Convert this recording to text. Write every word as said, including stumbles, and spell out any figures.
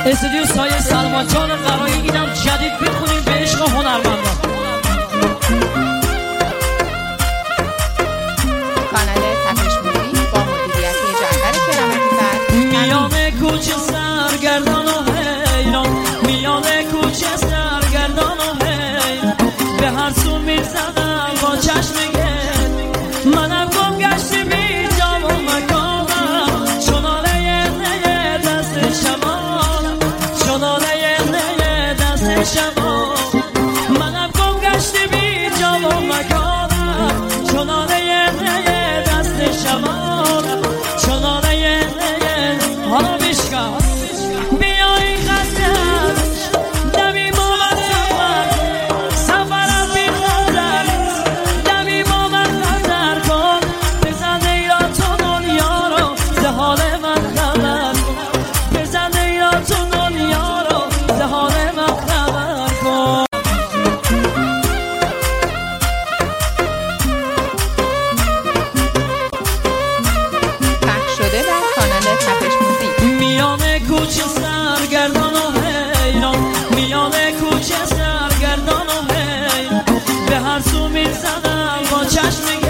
استودیو سایه سلمان جان قرایی اینم جدید بخونیم به عشق هنرمندان. کانال تپش موزیک با مدیریت جعفر کرامتی. میان کوچه سرگردان و حیران، میان کوچه سرگردان و حیران، به هر سو میزدم با چشم گل، منم گم گشتی بی جام و مکانم، چنانه نه دست شمالم، چنانه نه دست شمالم، منم گم گشتی بی جام و مکانم، چنانه نه دست شمالم، چنانه نه. حالا بشکن بیا این خسته دمی با من سفر، سفرم بی خطر، دمی با من خطر کن، بزن ایران تو دنیا رو ز حال من خبر کن، بزن ایران تو دنیا رو ز حال من خبر کن. پخش شده در کانال تپش موزیک. میان کوچه سرگردان و حیران، میان کوچه سرگردان و حیران، به هر سو میزدم با چشم